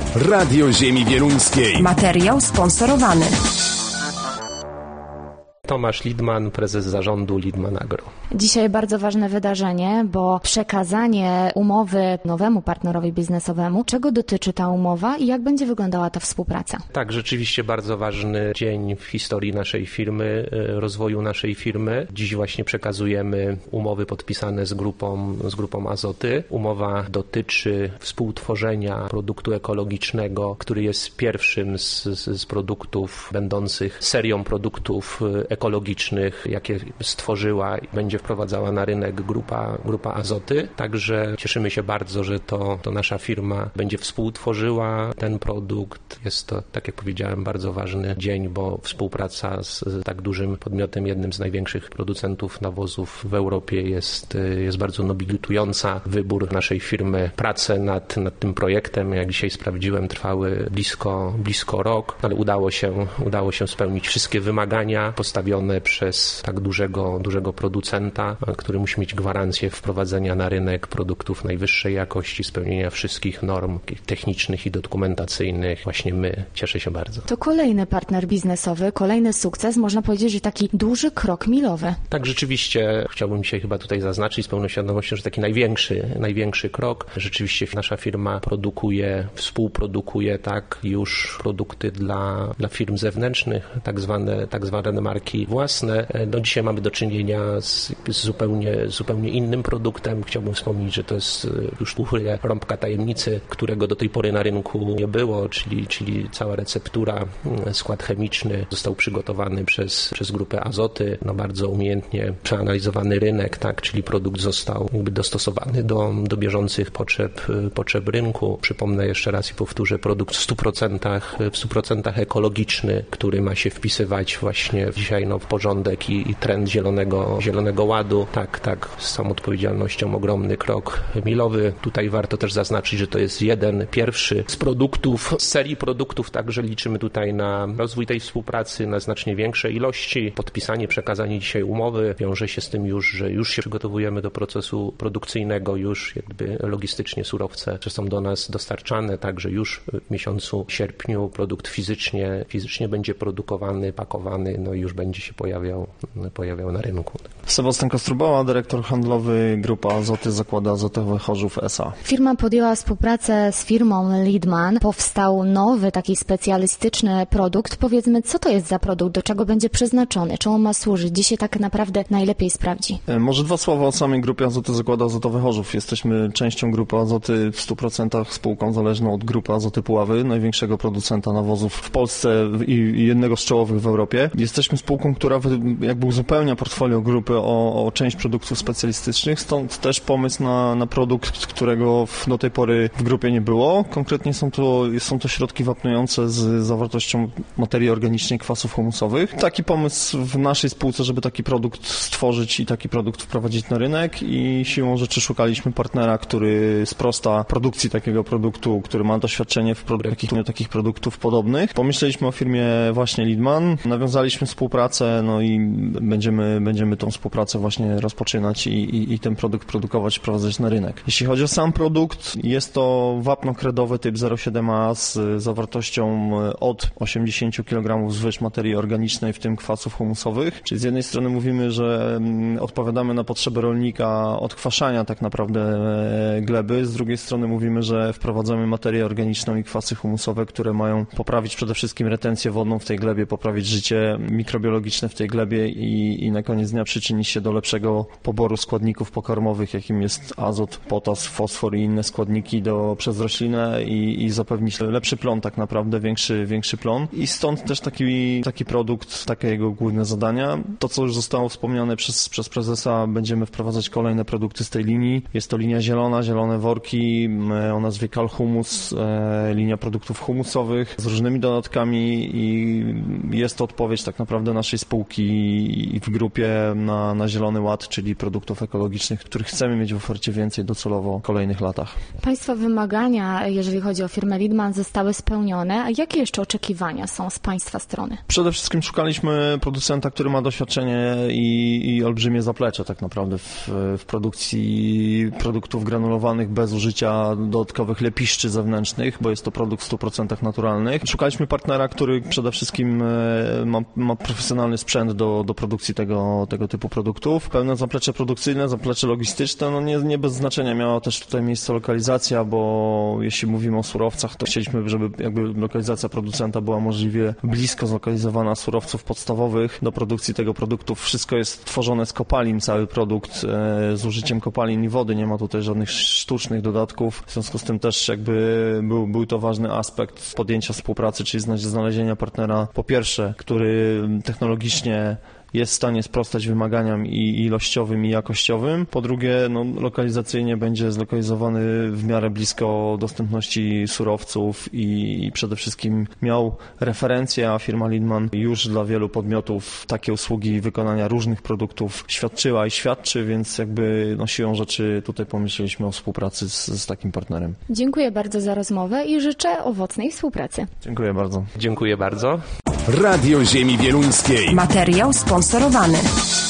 Radio Ziemi Wieluńskiej. Materiał sponsorowany. Tomasz Lidman, prezes zarządu Lidman Agro. Dzisiaj bardzo ważne wydarzenie, bo przekazanie umowy nowemu partnerowi biznesowemu. Czego dotyczy ta umowa i jak będzie wyglądała ta współpraca? Tak, rzeczywiście bardzo ważny dzień w historii naszej firmy, rozwoju naszej firmy. Dziś właśnie przekazujemy umowy podpisane z grupą Azoty. Umowa dotyczy współtworzenia produktu ekologicznego, który jest pierwszym z produktów będących serią produktów ekologicznych, jakie stworzyła i będzie wprowadzała na rynek grupa Azoty. Także cieszymy się bardzo, że to nasza firma będzie współtworzyła ten produkt. Jest to, tak jak powiedziałem, bardzo ważny dzień, bo współpraca z tak dużym podmiotem, jednym z największych producentów nawozów w Europie jest bardzo nobilitująca. Wybór naszej firmy, prace nad tym projektem, jak dzisiaj sprawdziłem, trwały blisko rok, ale udało się spełnić wszystkie wymagania postawione przez tak dużego producenta, który musi mieć gwarancję wprowadzenia na rynek produktów najwyższej jakości, spełnienia wszystkich norm technicznych i dokumentacyjnych. Właśnie cieszę się bardzo. To kolejny partner biznesowy, kolejny sukces, można powiedzieć, że taki duży krok milowy. Tak, rzeczywiście chciałbym dzisiaj chyba tutaj zaznaczyć z pełną świadomością, że taki największy krok. Rzeczywiście nasza firma współprodukuje już produkty dla firm zewnętrznych, tak zwane marki własne. Dzisiaj mamy do czynienia z zupełnie innym produktem. Chciałbym wspomnieć, że to jest już uchylę rąbka tajemnicy, którego do tej pory na rynku nie było, czyli cała receptura, skład chemiczny został przygotowany przez grupę Azoty. Bardzo umiejętnie przeanalizowany rynek, tak, czyli produkt został dostosowany do bieżących potrzeb rynku. Przypomnę jeszcze raz i powtórzę, produkt w 100% ekologiczny, który ma się wpisywać właśnie dzisiaj w porządek i trend zielonego ładu. Tak, z całą odpowiedzialnością ogromny krok milowy. Tutaj warto też zaznaczyć, że to jest pierwszy z serii produktów, także liczymy tutaj na rozwój tej współpracy, na znacznie większe ilości. Podpisanie, przekazanie dzisiaj umowy wiąże się z tym że już się przygotowujemy do procesu produkcyjnego, już jakby logistycznie surowce są do nas dostarczane, także już w miesiącu sierpniu produkt fizycznie będzie produkowany, pakowany, i już będzie się pojawiał na rynku. Sebastian Kostrubała, dyrektor handlowy Grupa Azoty Zakłady Azotowe Chorzów S.A. Firma podjęła współpracę z firmą Lidman. Powstał nowy, taki specjalistyczny produkt. Powiedzmy, co to jest za produkt, do czego będzie przeznaczony, czemu ma służyć? Gdzie się tak naprawdę najlepiej sprawdzi? Może dwa słowa o samej Grupie Azoty Zakłady Azotowe Chorzów. Jesteśmy częścią Grupy Azoty, w 100% spółką zależną od Grupy Azoty Puławy, największego producenta nawozów w Polsce i jednego z czołowych w Europie. Jesteśmy spółką, która jakby uzupełnia portfolio grupy o część produktów specjalistycznych, stąd też pomysł na produkt, którego do tej pory w grupie nie było. Konkretnie są to środki wapniujące z zawartością materii organicznej kwasów humusowych. Taki pomysł w naszej spółce, żeby taki produkt stworzyć i taki produkt wprowadzić na rynek i siłą rzeczy szukaliśmy partnera, który sprosta produkcji takiego produktu, który ma doświadczenie w takich produktów podobnych. Pomyśleliśmy o firmie właśnie Lidman, nawiązaliśmy współpracę, i będziemy tą współpracę właśnie rozpoczynać i ten produkt produkować, wprowadzać na rynek. Jeśli chodzi o sam produkt, jest to wapno kredowe typ 0,7A z zawartością od 80 kg wzwyż materii organicznej, w tym kwasów humusowych. Czyli z jednej strony mówimy, że odpowiadamy na potrzeby rolnika odkwaszania tak naprawdę gleby, z drugiej strony mówimy, że wprowadzamy materię organiczną i kwasy humusowe, które mają poprawić przede wszystkim retencję wodną w tej glebie, poprawić życie mikrobiologiczne w tej glebie i na koniec dnia przyczynić się do lepszego poboru składników pokarmowych, jakim jest azot, potas, fosfor i inne składniki przez roślinę i zapewnić lepszy plon tak naprawdę, większy plon. I stąd też taki produkt, takie jego główne zadania. To, co już zostało wspomniane przez prezesa, będziemy wprowadzać kolejne produkty z tej linii. Jest to linia zielone worki o nazwie Cal Humus, linia produktów humusowych z różnymi dodatkami i jest to odpowiedź tak naprawdę naszej spółki i w grupie na Zielony Ład, czyli produktów ekologicznych, których chcemy mieć w ofercie więcej docelowo w kolejnych latach. Państwa wymagania, jeżeli chodzi o firmę Lidman, zostały spełnione, a jakie jeszcze oczekiwania są z Państwa strony? Przede wszystkim szukaliśmy producenta, który ma doświadczenie i olbrzymie zaplecze tak naprawdę w produkcji produktów granulowanych bez użycia dodatkowych lepiszczy zewnętrznych, bo jest to produkt w 100% naturalnych. Szukaliśmy partnera, który przede wszystkim ma profesjonalny sprzęt do produkcji tego typu produktów. Pełne zaplecze produkcyjne, zaplecze logistyczne, no nie bez znaczenia miała też tutaj miejsce lokalizacja, bo jeśli mówimy o surowcach, to chcieliśmy, żeby jakby lokalizacja producenta była możliwie blisko zlokalizowana surowców podstawowych do produkcji tego produktu. Wszystko jest tworzone z kopalin, cały produkt z użyciem kopalin i wody, nie ma tutaj żadnych sztucznych dodatków. W związku z tym też jakby był to ważny aspekt podjęcia współpracy, czyli znalezienia partnera, po pierwsze, który technologicznie jest w stanie sprostać wymaganiom i ilościowym, i jakościowym. Po drugie, lokalizacyjnie będzie zlokalizowany w miarę blisko dostępności surowców i przede wszystkim miał referencje, a firma Lidman już dla wielu podmiotów takie usługi wykonania różnych produktów świadczyła i świadczy, więc jakby siłą rzeczy tutaj pomyśleliśmy o współpracy z takim partnerem. Dziękuję bardzo za rozmowę i życzę owocnej współpracy. Dziękuję bardzo. Dziękuję bardzo. Radio Ziemi Wieluńskiej. Materiał sponsorowany.